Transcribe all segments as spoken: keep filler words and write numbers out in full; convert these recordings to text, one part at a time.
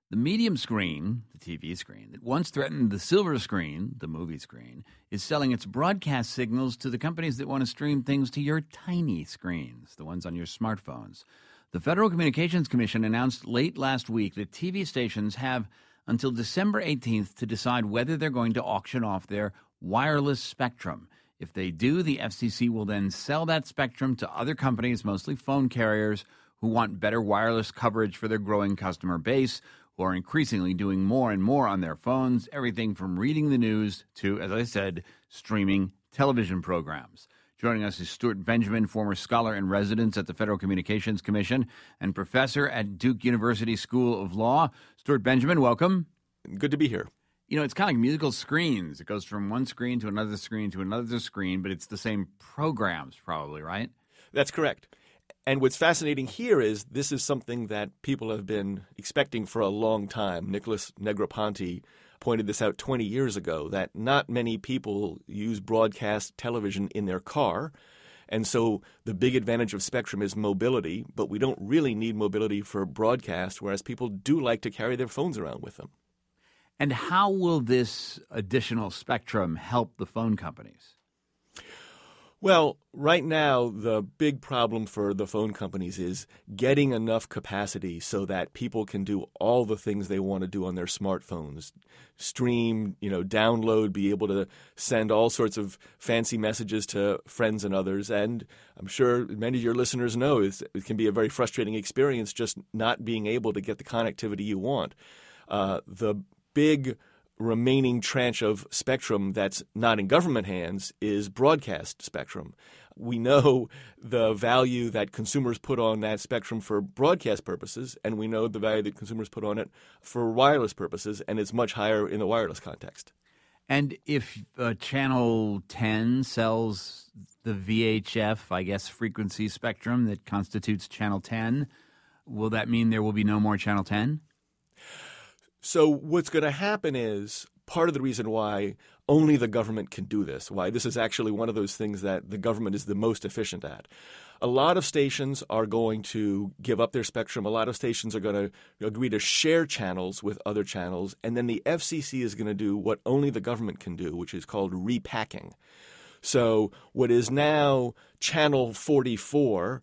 The medium screen, the T V screen, that once threatened the silver screen, the movie screen, is selling its broadcast signals to the companies that want to stream things to your tiny screens, the ones on your smartphones. The Federal Communications Commission announced late last week that T V stations have until December eighteenth to decide whether they're going to auction off their wireless spectrum. If they do, the F C C will then sell that spectrum to other companies, mostly phone carriers, who want better wireless coverage for their growing customer base, who are increasingly doing more and more on their phones, everything from reading the news to, as I said, streaming television programs. Joining us is Stuart Benjamin, former scholar in residence at the Federal Communications Commission and professor at Duke University School of Law. Stuart Benjamin, welcome. Good to be here. You know, it's kind of like musical screens. It goes from one screen to another screen to another screen, but it's the same programs probably, right? That's correct. And what's fascinating here is this is something that people have been expecting for a long time. Nicholas Negroponte pointed this out twenty years ago, that not many people use broadcast television in their car. And so the big advantage of spectrum is mobility, but we don't really need mobility for broadcast, whereas people do like to carry their phones around with them. And how will this additional spectrum help the phone companies? Well, right now, the big problem for the phone companies is getting enough capacity so that people can do all the things they want to do on their smartphones. Stream, you know, download, be able to send all sorts of fancy messages to friends and others. And I'm sure many of your listeners know it can be a very frustrating experience just not being able to get the connectivity you want. Uh, the big remaining tranche of spectrum that's not in government hands is broadcast spectrum. We know the value that consumers put on that spectrum for broadcast purposes, and we know the value that consumers put on it for wireless purposes, and it's much higher in the wireless context. And if uh, Channel ten sells the V H F, I guess, frequency spectrum that constitutes Channel ten, will that mean there will be no more Channel ten? So what's going to happen is part of the reason why only the government can do this, why this is actually one of those things that the government is the most efficient at. A lot of stations are going to give up their spectrum. A lot of stations are going to agree to share channels with other channels. And then the F C C is going to do what only the government can do, which is called repacking. So what is now Channel forty-four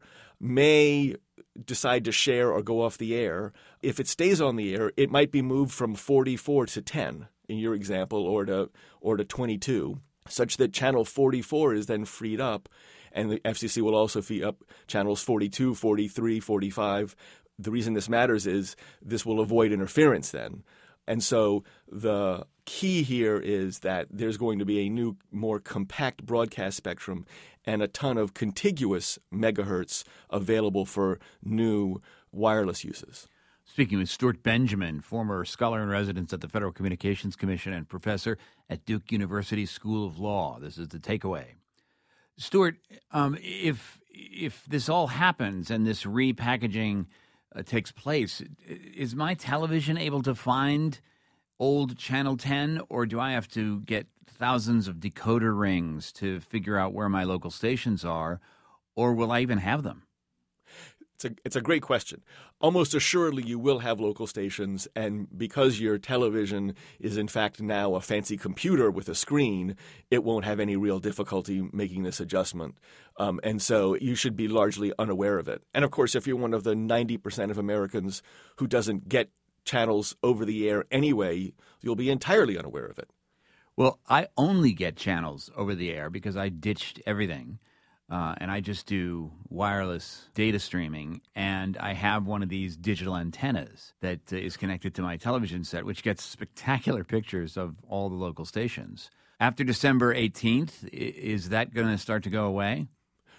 may decide to share or go off the air. If it stays on the air, it might be moved from forty-four to ten in your example, or to or to twenty-two, such that channel forty-four is then freed up, and the F C C will also free up channels forty-two, forty-three, forty-five. The reason this matters is this will avoid interference then. And so the key here is that there's going to be a new, more compact broadcast spectrum and a ton of contiguous megahertz available for new wireless uses. Speaking with Stuart Benjamin, former scholar in residence at the Federal Communications Commission and professor at Duke University School of Law. This is the takeaway. Stuart, um, if if this all happens and this repackaging uh, takes place, is my television able to find old Channel ten, or do I have to get thousands of decoder rings to figure out where my local stations are, or will I even have them? It's a, it's a great question. Almost assuredly, you will have local stations, and because your television is in fact now a fancy computer with a screen, it won't have any real difficulty making this adjustment. Um, and so you should be largely unaware of it. And of course, if you're one of the ninety percent of Americans who doesn't get channels over the air anyway, you'll be entirely unaware of it. Well, I only get channels over the air because I ditched everything. Uh, and I just do wireless data streaming, and I have one of these digital antennas that uh, is connected to my television set, which gets spectacular pictures of all the local stations. After December eighteenth, I- is that going to start to go away?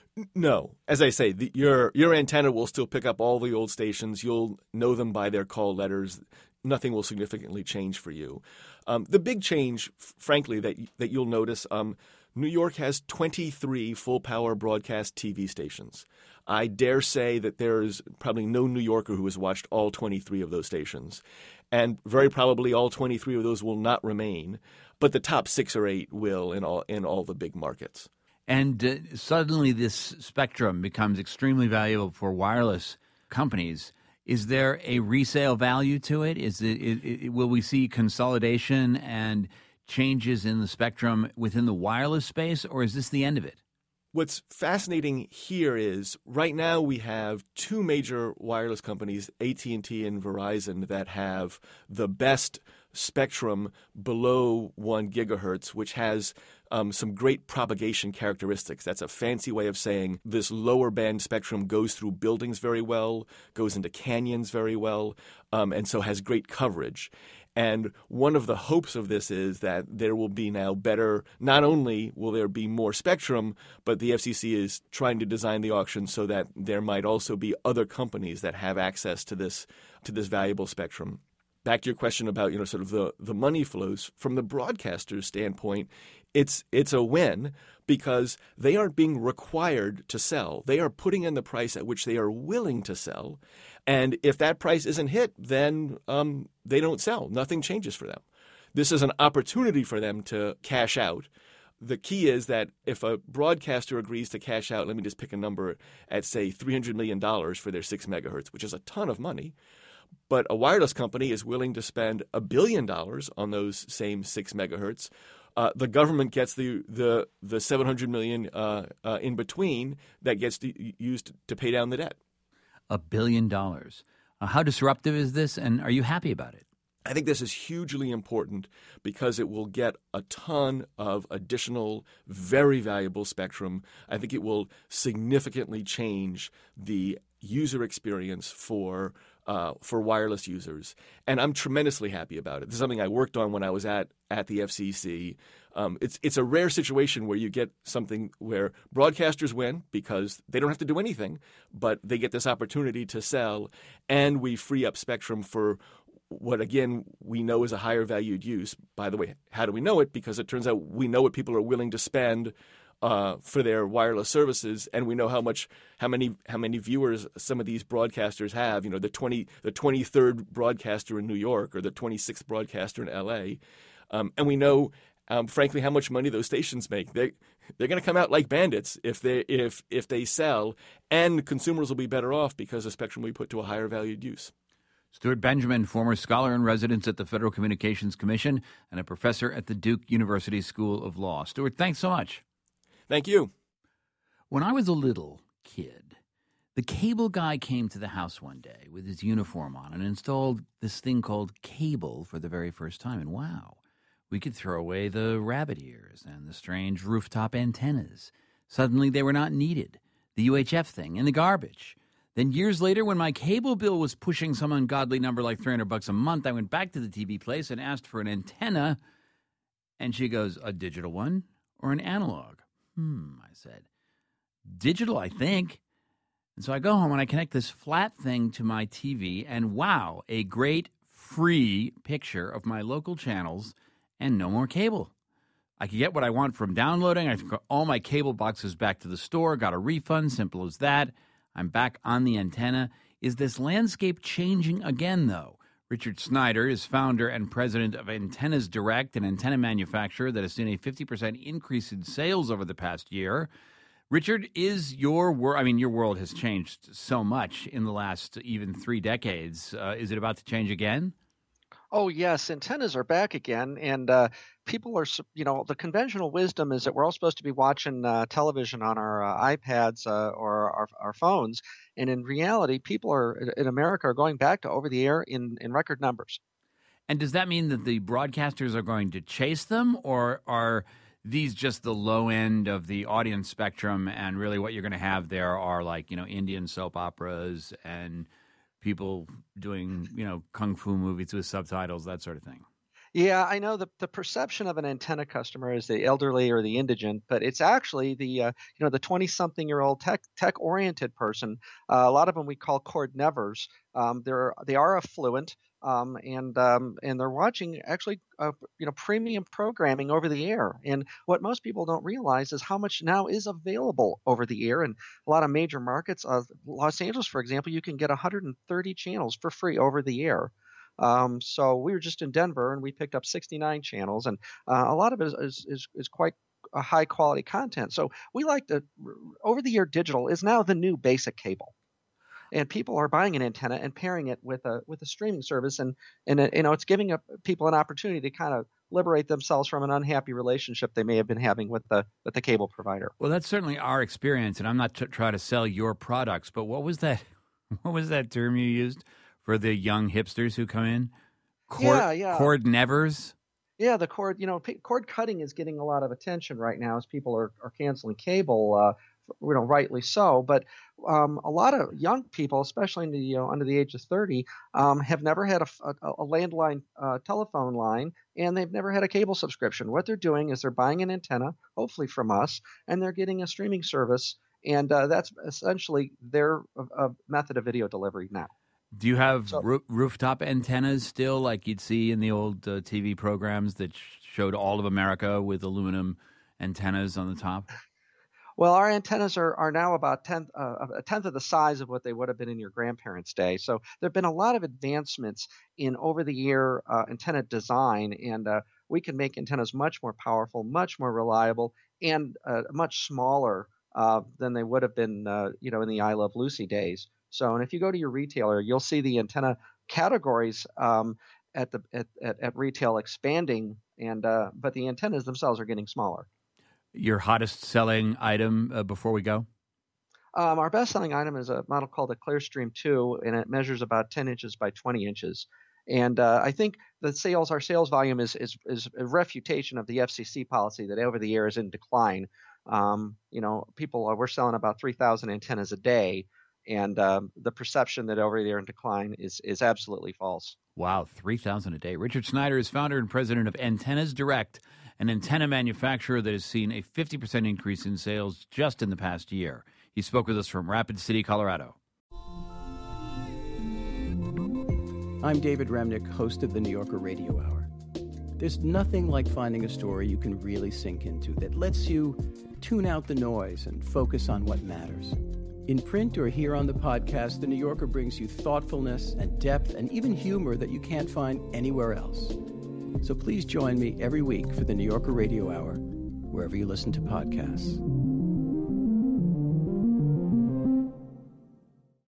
No. As I say, the, your your antenna will still pick up all the old stations. You'll know them by their call letters. Nothing will significantly change for you. Um, the big change, f- frankly, that that you'll notice, um, New York has twenty-three full-power broadcast T V stations. I dare say that there is probably no New Yorker who has watched all twenty-three of those stations. And very probably all twenty-three of those will not remain. But the top six or eight will in all in all the big markets. And uh, suddenly this spectrum becomes extremely valuable for wireless companies. Is there a resale value to it? Is it, it, it will we see consolidation and changes in the spectrum within the wireless space, or is this the end of it? What's fascinating here is right now we have two major wireless companies, A T and T and Verizon, that have the best spectrum below one gigahertz, which has um, some great propagation characteristics. That's a fancy way of saying this lower band spectrum goes through buildings very well, goes into canyons very well, um, and so has great coverage. And one of the hopes of this is that there will be now better, not only will there be more spectrum, but the F C C is trying to design the auction so that there might also be other companies that have access to this to this valuable spectrum. Back to your question about, you know, sort of the, the money flows, from the broadcaster's standpoint, it's it's a win because they aren't being required to sell. They are putting in the price at which they are willing to sell. And if that price isn't hit, then um, they don't sell. Nothing changes for them. This is an opportunity for them to cash out. The key is that if a broadcaster agrees to cash out, let me just pick a number at, say, three hundred million dollars for their six megahertz, which is a ton of money, but a wireless company is willing to spend a billion dollars on those same six megahertz, uh, the government gets the the the seven hundred million dollars uh, uh, in between that gets to, used to pay down the debt. A billion dollars. Uh, how disruptive is this, and are you happy about it? I think this is hugely important because it will get a ton of additional, very valuable spectrum. I think it will significantly change the user experience for uh, for wireless users, and I'm tremendously happy about it. This is something I worked on when I was at at the F C C. Um, it's it's a rare situation where you get something where broadcasters win because they don't have to do anything, but they get this opportunity to sell, and we free up spectrum for what, again, we know is a higher valued use. By the way, how do we know it? Because it turns out we know what people are willing to spend uh, for their wireless services, and we know how much, how many, how many viewers some of these broadcasters have. You know, the twenty, the twenty-third broadcaster in New York or the twenty-sixth broadcaster in L A, um, and we know. Um, frankly, how much money those stations make. They they're going to come out like bandits if they if if they sell, and consumers will be better off because the spectrum will be put to a higher valued use. Stuart Benjamin, former scholar in residence at the Federal Communications Commission and a professor at the Duke University School of Law. Stuart, thanks so much. Thank you. When I was a little kid, the cable guy came to the house one day with his uniform on and installed this thing called cable for the very first time. And wow. We could throw away the rabbit ears and the strange rooftop antennas. Suddenly they were not needed. The U H F thing in the garbage. Then years later, when my cable bill was pushing some ungodly number like three hundred bucks a month, I went back to the T V place and asked for an antenna. And she goes, a digital one or an analog? Hmm, I said. Digital, I think. And so I go home and I connect this flat thing to my T V. And wow, a great free picture of my local channels. And no more cable. I could get what I want from downloading. I took all my cable boxes back to the store, got a refund, simple as that. I'm back on the antenna. Is this landscape changing again, though? Richard Snyder is founder and president of Antennas Direct, an antenna manufacturer that has seen a fifty percent increase in sales over the past year. Richard, is your world, I mean, your world has changed so much in the last even three decades. Uh, is it about to change again? Oh, yes, antennas are back again, and uh, people are, you know, the conventional wisdom is that we're all supposed to be watching uh, television on our uh, iPads uh, or our, our phones, and in reality, people are in America are going back to over-the-air in, in record numbers. And does that mean that the broadcasters are going to chase them, or are these just the low end of the audience spectrum, and really what you're going to have there are like, you know, Indian soap operas and people doing, you know, kung fu movies with subtitles, that sort of thing? Yeah, I know the the perception of an antenna customer is the elderly or the indigent, but it's actually the uh, you know the twenty-something-year-old tech tech oriented person. Uh, a lot of them we call cord nevers. Um, they're they are affluent, um, and um, and they're watching actually uh, you know premium programming over the air. And what most people don't realize is how much now is available over the air. And a lot of major markets, uh, Los Angeles, for example, you can get one hundred thirty channels for free over the air. Um, so we were just in Denver and we picked up sixty-nine channels, and uh, a lot of it is, is, is quite a high quality content. So we like to over the air digital is now the new basic cable. and people are buying an antenna and pairing it with a with a streaming service, and and it, you know it's giving up people an opportunity to kind of liberate themselves from an unhappy relationship they may have been having with the with the cable provider. Well, that's certainly our experience, and I'm not t- trying to sell your products, but what was that? What was that term you used for the young hipsters who come in? Cord, yeah, yeah. Cord nevers? Yeah, the cord, you know, p- cord cutting is getting a lot of attention right now as people are, are canceling cable, uh, you know, rightly so. But um, a lot of young people, especially in the, you know, under the age of thirty, um, have never had a, a, a landline uh, telephone line, and they've never had a cable subscription. What they're doing is they're buying an antenna, hopefully from us, and they're getting a streaming service, and uh, that's essentially their uh, method of video delivery now. Do you have So- roo- rooftop antennas still, like you'd see in the old uh, T V programs that sh- showed all of America with aluminum antennas on the top? Well, our antennas are, are now about tenth, uh, a tenth of the size of what they would have been in your grandparents' day. So there have been a lot of advancements in over-the-year uh, antenna design, and uh, we can make antennas much more powerful, much more reliable, and uh, much smaller uh, than they would have been, uh, you know, in the I Love Lucy days. So, and if you go to your retailer, you'll see the antenna categories um, at the at, at, at retail expanding, and uh, but the antennas themselves are getting smaller. Your hottest selling item uh, before we go? Um, our best-selling item is a model called the Clearstream two, and it measures about ten inches by twenty inches. And uh, I think the sales, our sales volume is, is is a refutation of the F C C policy that over the year is in decline. Um, you know, people are, we're selling about three thousand antennas a day, and um, the perception that over the year in decline is is absolutely false. Wow, three thousand a day. Richard Snyder is founder and president of Antennas Direct, an antenna manufacturer that has seen a fifty percent increase in sales just in the past year. He spoke with us from Rapid City, Colorado. I'm David Remnick, host of the New Yorker Radio Hour. There's nothing like finding a story you can really sink into that lets you tune out the noise and focus on what matters. In print or here on the podcast, The New Yorker brings you thoughtfulness and depth and even humor that you can't find anywhere else. So please join me every week for The New Yorker Radio Hour, wherever you listen to podcasts.